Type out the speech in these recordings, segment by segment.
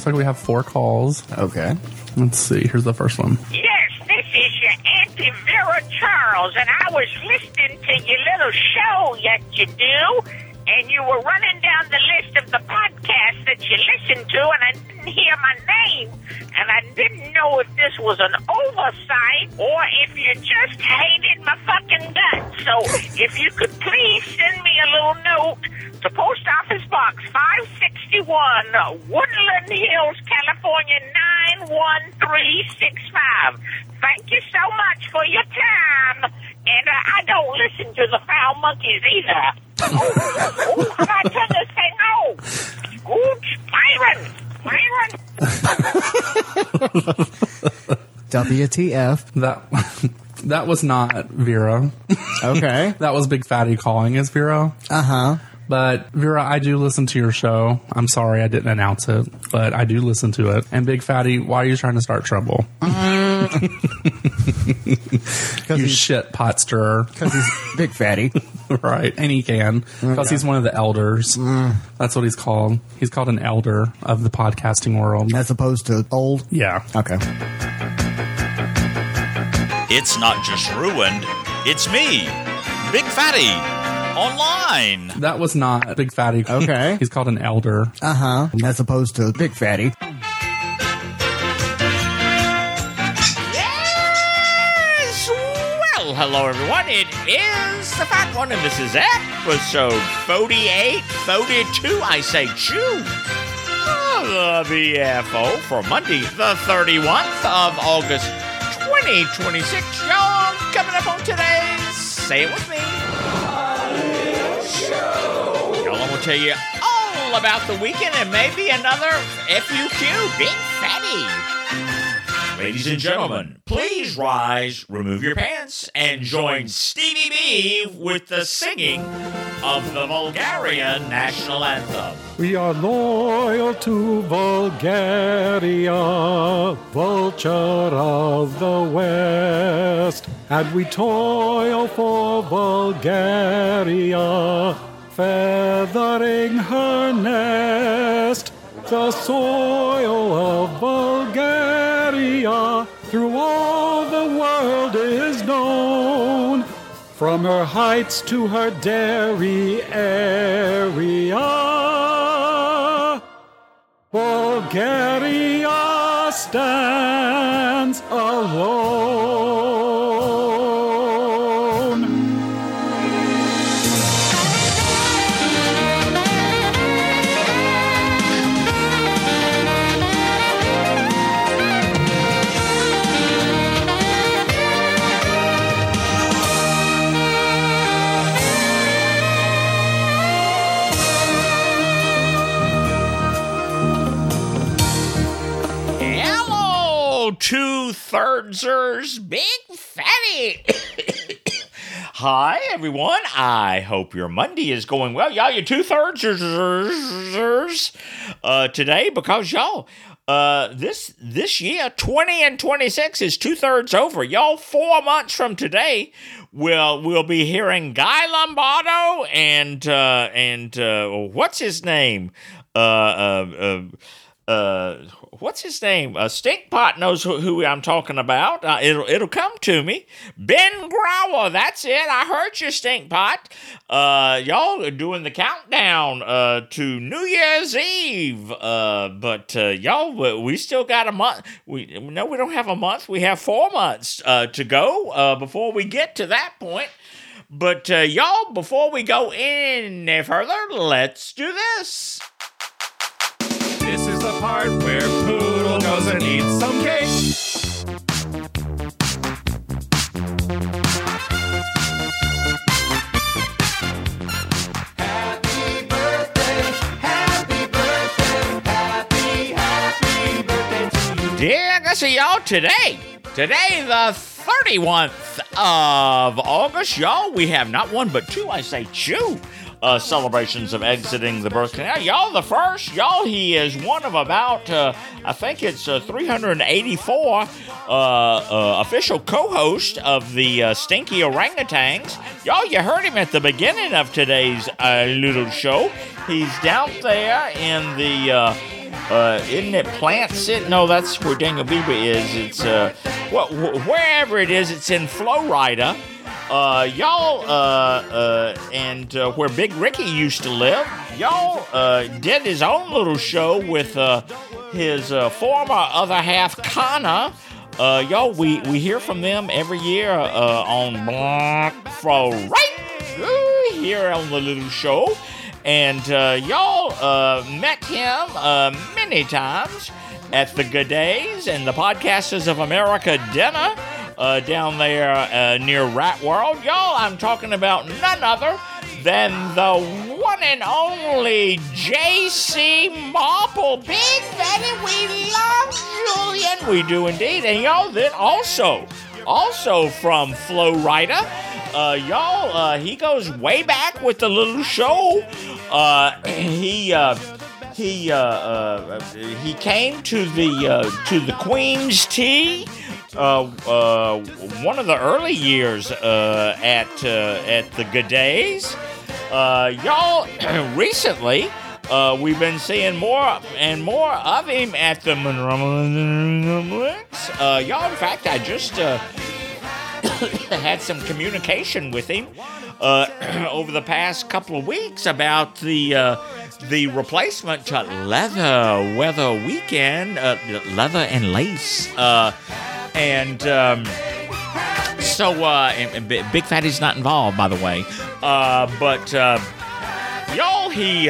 looks like we have 4 calls. Okay. Let's see. Here's the first one. Yes, this is your Auntie Vera Charles, and I was listening to your little show that you do, and you were running down the list of the podcasts that you listen to, and I didn't hear my name, and I didn't know if this was an oversight or if you just hated my fucking guts. So if you could please send me a little note to Post Office Box 561, Woodland Hills, California, 91365. Thank you so much for your time, and I don't listen to the Foul Monkeys either. Oh, how do I turn this thing on? Ooh, Byron! WTF. That was not Vera. Okay. That was Big Fatty calling as Vera. Uh-huh. But, Vera, I do listen to your show. I'm sorry I didn't announce it, but I do listen to it. And Big Fatty, why are you trying to start trouble? You shit pot stirrer. Because he's Big Fatty. Right, and he can. Because he's one of the elders. That's what he's called. He's called an elder of the podcasting world. As opposed to old? Yeah. Okay. It's not just ruined, it's me, Big Fatty, online. That was not Big Fatty. Okay. He's called an elder. Uh-huh. As opposed to Big Fatty. Yes! Well, hello everyone, it is the Fat One, and this is episode 48, 42, I say chew. The BFO for Monday, the 31th of August, 2026. Y'all, coming up on today's Say It With Me show. Y'all, I'm going to tell you all about the weekend and maybe another FUQ, Big Fatty. Ladies and gentlemen, please rise, remove your pants, and join Stevie B with the singing of the Bulgarian national anthem. We are loyal to Bulgaria, vulture of the West, and we toil for Bulgaria, feathering her nest. The soil of Bulgaria through all the world is known, from her heights to her dairy area. Bulgaria stands alone. Two-thirdsers, Big Fatty. Hi, everyone. I hope your Monday is going well. Y'all, you two-thirdsers today, because y'all, this year, 20 and 26 is 2/3 over. Y'all, 4 months from today, we'll be hearing Guy Lombardo and what's his name? What's his name? Stinkpot knows who I'm talking about. It'll come to me. Ben Grauer, that's it. I heard you, Stinkpot. Y'all are doing the countdown to New Year's Eve. But y'all, we still got a month. We don't have a month. We have 4 months to go before we get to that point. But y'all, before we go any further, let's do this. This is the part where Poodle goes and eats some cake. Happy birthday, happy birthday, happy birthday to you. Yeah, I see y'all today, the 31th of August, y'all, we have not one but two, I say two, celebrations of exiting the birth canal. Y'all, the first, y'all, he is one of about, I think it's 384 official co-host of the Stinky Orangutans. Y'all, you heard him at the beginning of today's little show. He's down there in the isn't it Plant City? No, that's where Daniel Bieber is. It's wherever it is. It's in Florida. Y'all, and where Big Ricky used to live. Y'all did his own little show with his former other half, Connor. Y'all, we hear from them every year on Black Friday here on the little show. And y'all met him many times at the Good Days and the Podcasters of America dinner down there near Rat World. Y'all, I'm talking about none other than the one and only J.C. Marple. Big Fatty, we love Julian. We do indeed. And y'all, then also from Florida, y'all, he goes way back with the little show. He came to the Queen's Tea. One of the early years at the Good Days. Y'all, recently, we've been seeing more and more of him at the y'all, in fact, I just had some communication with him over the past couple of weeks about the replacement to Leather Weather Weekend, Leather and Lace. And Big Fatty's not involved, by the way. But y'all,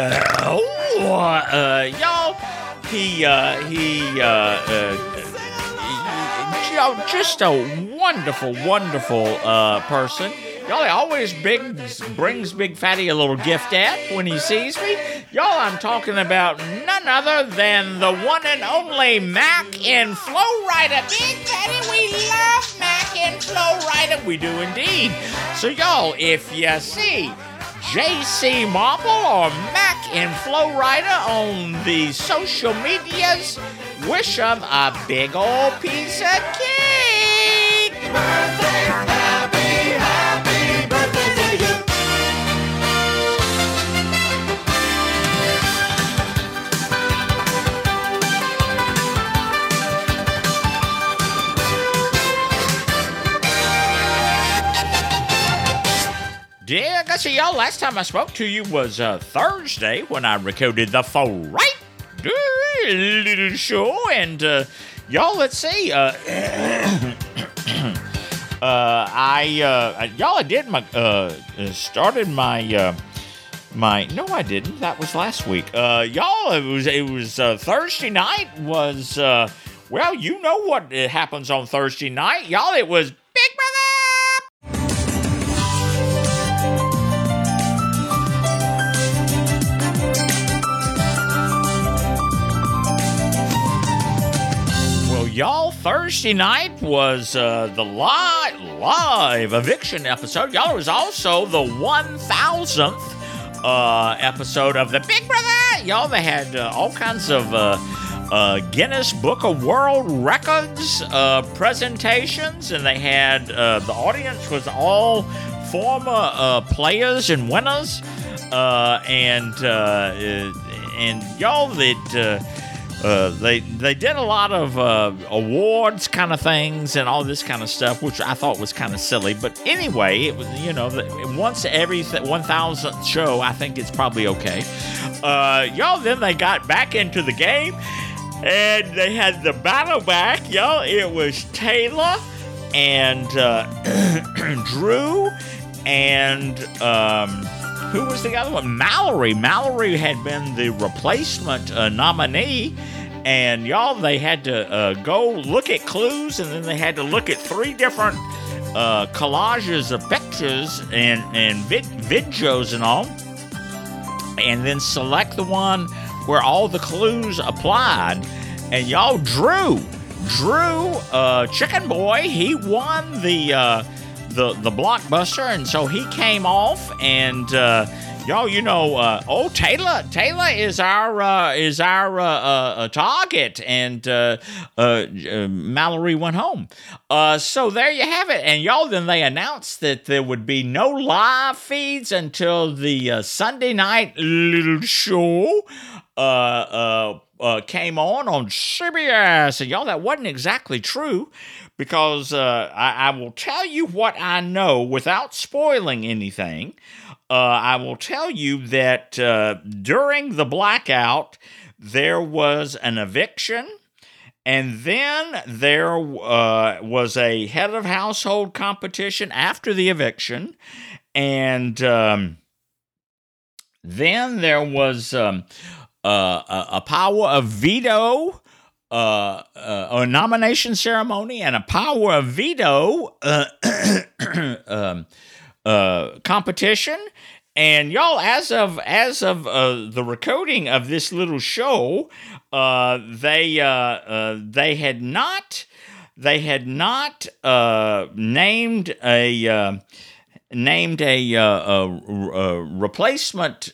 just a wonderful person. Y'all, he always brings Big Fatty a little gift when he sees me. Y'all, I'm talking about none other than the one and only Mac in Florida. Big Fatty, we love Mac in Florida. We do indeed. So, y'all, if you see J.C. Marple or Mac in Florida on the social medias, wish them a big old piece of cake. Happy birthday to you. Yeah, I see y'all. Last time I spoke to you was Thursday when I recorded the Friday little show, and y'all, let's see. I started my no, I didn't. That was last week. Y'all, it was Thursday night was well, you know what happens on Thursday night, y'all. It was Big Brother. Y'all, Thursday night was the live eviction episode. Y'all, it was also the 1000th episode of the Big Brother. Y'all, they had all kinds of Guinness Book of World Records presentations, and they had the audience was all former players and winners, and y'all, that. They did a lot of awards kind of things and all this kind of stuff, which I thought was kind of silly. But anyway, it was, you know, once every 1000th show, I think it's probably okay. Y'all, then they got back into the game and they had the battle back. Y'all, it was Taylor and Drew and who was the other one? Mallory. Mallory had been the replacement nominee. And y'all, they had to go look at clues, and then they had to look at 3 different collages of pictures and videos and all, and then select the one where all the clues applied. And y'all, Drew, Chicken Boy, he won the blockbuster, and so he came off, and y'all, you know, Taylor is our target, and Mallory went home. So there you have it. And y'all, then they announced that there would be no live feeds until the Sunday night little show came on CBS. And y'all, that wasn't exactly true, because I will tell you what I know without spoiling anything. I will tell you that during the blackout, there was an eviction, and then there was a head of household competition after the eviction, and then there was a power of veto, a nomination ceremony, and a power of veto competition. And y'all, as of the recording of this little show, they had not named a replacement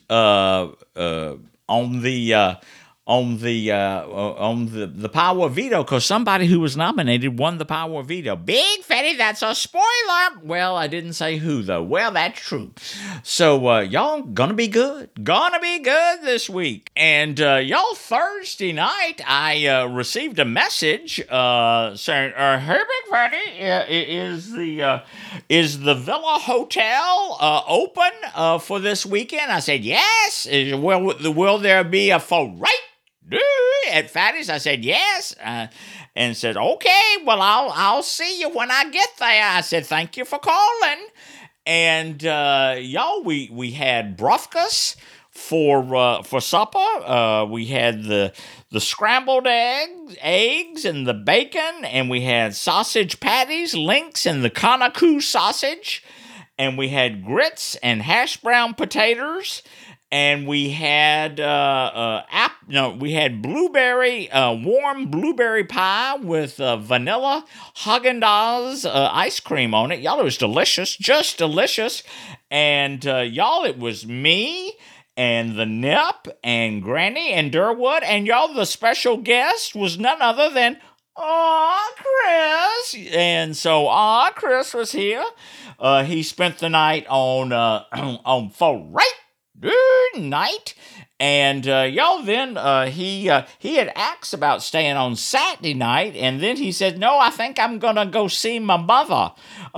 on the power of veto, because somebody who was nominated won the power of veto. Big Fatty, that's a spoiler. Well, I didn't say who, though. Well, that's true. So, y'all, gonna be good. Gonna be good this week. And, y'all, Thursday night, I received a message saying, hey, Big Fatty, is the Villa Hotel open for this weekend? I said, yes. Will there be a right at Fatty's? I said, yes. And said, okay, well, I'll see you when I get there. I said, thank you for calling. And y'all, we had brofkas for supper. We had the scrambled eggs and the bacon, and we had sausage patties, links, and the Conacoux sausage, and we had grits and hash brown potatoes. And we had blueberry, warm blueberry pie with vanilla Haagen-Dazs ice cream on it. Y'all, it was delicious, just delicious. And y'all, it was me and the Nip and Granny and Durwood. And y'all, the special guest was none other than Chris. And so Chris was here. He spent the night on For Right night, and y'all, then he had asked about staying on Saturday night, and then he said, no, I think I'm gonna go see my mother.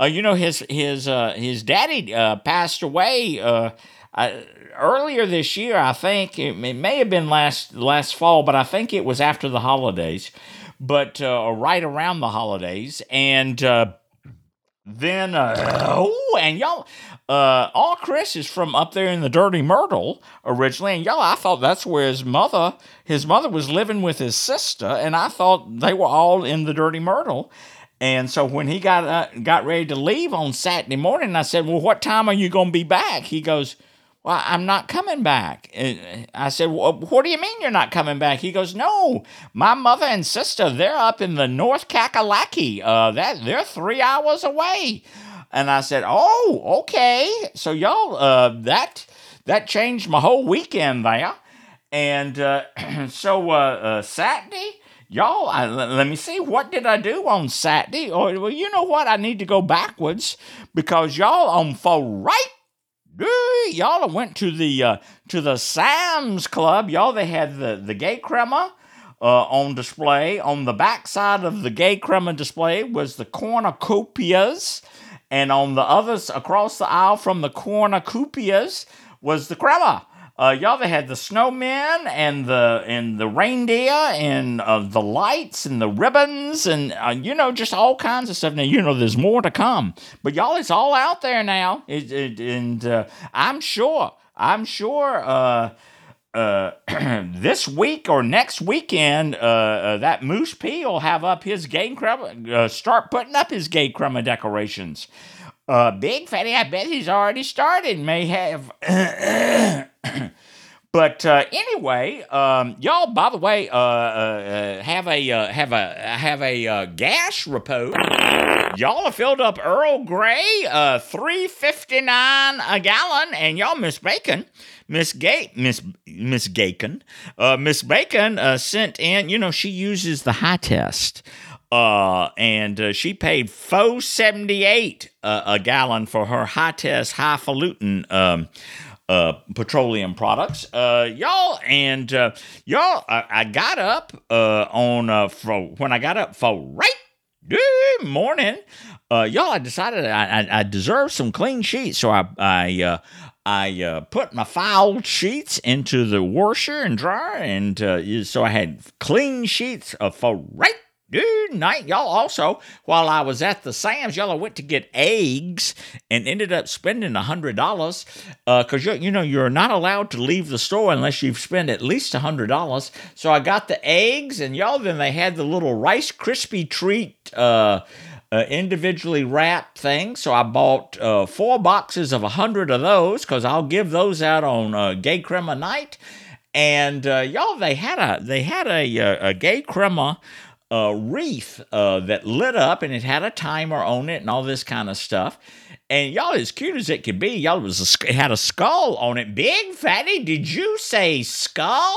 His daddy passed away earlier this year. I think it may have been last fall, but I think it was after the holidays, but right around the holidays. And then and y'all, all Chris is from up there in the Dirty Myrtle originally, and y'all, I thought that's where his mother was living with his sister, and I thought they were all in the Dirty Myrtle. And so when he got ready to leave on Saturday morning, I said, well, what time are you going to be back? He goes, well, I'm not coming back. And I said, well, what do you mean you're not coming back? He goes, no, my mother and sister, they're up in the North Kakalaki. They're 3 hours away. And I said, oh, okay. So y'all, that changed my whole weekend there. And so Saturday, y'all, let me see, what did I do on Saturday? Oh, well, you know what? I need to go backwards, because y'all, on For Right, y'all went to the Sam's Club. Y'all, they had the gay crema on display. On the back side of the gay crema display was the cornucopias, and on the others across the aisle from the cornucopias was the crema. Y'all, they had the snowmen and the reindeer and the lights and the ribbons and just all kinds of stuff. Now, there's more to come, but y'all, it's all out there now. And I'm sure this week or next weekend, that Moose P will have up his gay crema, start putting up his gay crema decorations. Big Fatty, I bet he's already started. May have. But anyway, y'all, by the way, have a gas report. Y'all have filled up Earl Grey, $3.59 a gallon, and y'all, Miss Bacon sent in. She uses the high test. and she paid $4.78 a gallon for her high-test, highfalutin petroleum products. I got up when I got up for right morning, I decided I deserved some clean sheets, so I put my fouled sheets into the washer and dryer, and so I had clean sheets for right night. Y'all, also, while I was at the Sam's, I went to get eggs and ended up spending $100 because you're not allowed to leave the store unless you've spent at least $100. So I got the eggs, and then they had the little Rice Krispie treat individually wrapped thing. So I bought 4 boxes of 100 of those because I'll give those out on Gay Crema night. And they had a Gay Crema wreath that lit up, and it had a timer on it and all this kind of stuff. And as cute as it could be, it had a skull on it. Big Fatty, did you say skull?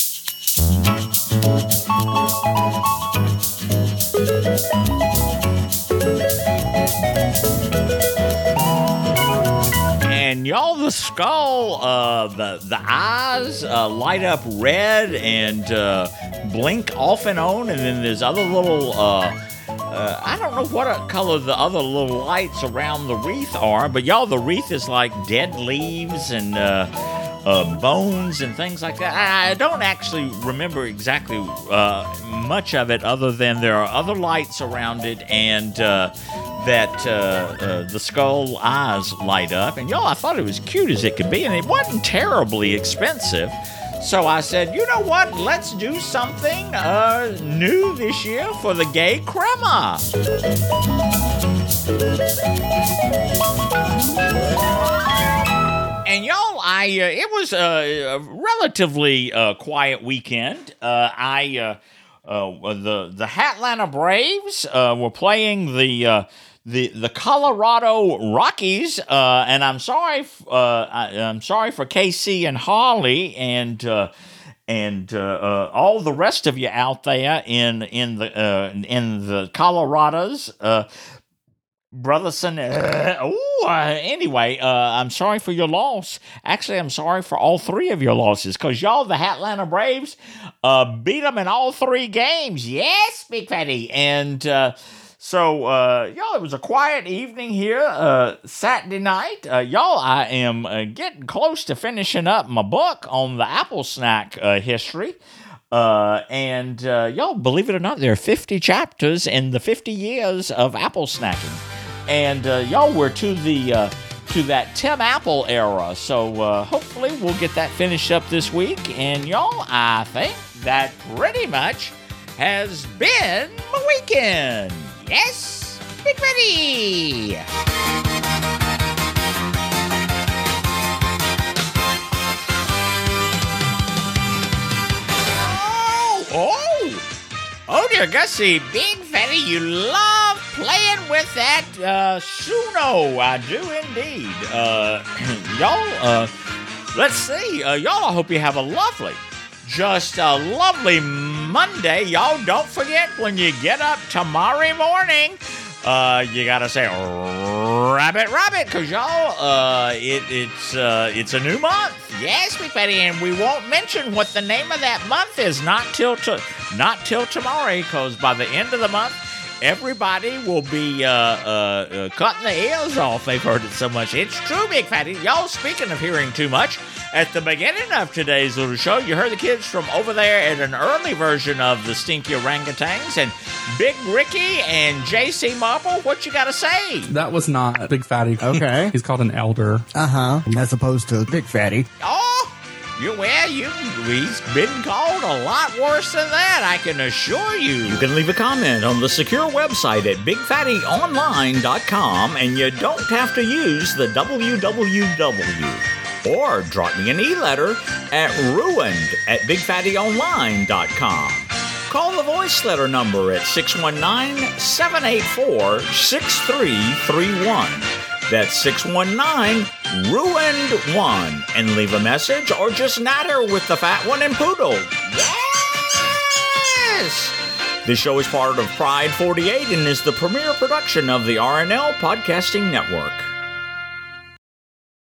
And the skull, the eyes light up red and blink off and on, and then there's other little, I don't know what color the other little lights around the wreath are, but the wreath is like dead leaves and bones and things like that. I don't actually remember exactly much of it, other than there are other lights around it, and that the skull eyes light up. And I thought it was cute as it could be, and it wasn't terribly expensive. So I said, you know what? Let's do something new this year for the Gay Crema. And it was a relatively quiet weekend. The Hatlanta Braves were playing the Colorado Rockies, and I'm sorry for KC and Harley and all the rest of you out there in the Colorados. Brotherson, anyway, I'm sorry for your loss. Actually, I'm sorry for all 3 of your losses, because the Hatlanta Braves beat them in all 3 games. Yes, Big Fatty. And so, it was a quiet evening here Saturday night. I am getting close to finishing up my book on the Apple Snack history. And believe it or not, there are 50 chapters in the 50 years of apple snacking. And we're to that Tim Apple era. So hopefully we'll get that finished up this week. And I think that pretty much has been my weekend. Yes, Big Betty. Oh, dear Gussie, Big Fatty, you love playing with that Suno. I do indeed. Let's see. I hope you have a lovely Monday. Y'all, don't forget, when you get up tomorrow morning, you gotta say rabbit, because it's a new month. Yes, Big Fatty, and we won't mention what the name of that month is not till tomorrow, because by the end of the month, everybody will be cutting the ears off. They've heard it so much. It's true, Big Fatty. Y'all, speaking of hearing too much, at the beginning of today's little show, you heard the kids from over there at an early version of the Stinky Orangutans, and Big Ricky and JC Marble. What you gotta say? That was not Big Fatty. Okay. He's called an elder. As opposed to Big Fatty. Oh, he's been called a lot worse than that, I can assure you. You can leave a comment on the secure website at BigFattyOnline.com, and you don't have to use the www. Or drop me an e-letter at ruined@BigFattyOnline.com. Call the voice letter number at 619-784-6331. That's 619-RUINED1. And leave a message or just natter with the fat one and poodle. Yes! This show is part of Pride 48 and is the premier production of the RNL Podcasting Network.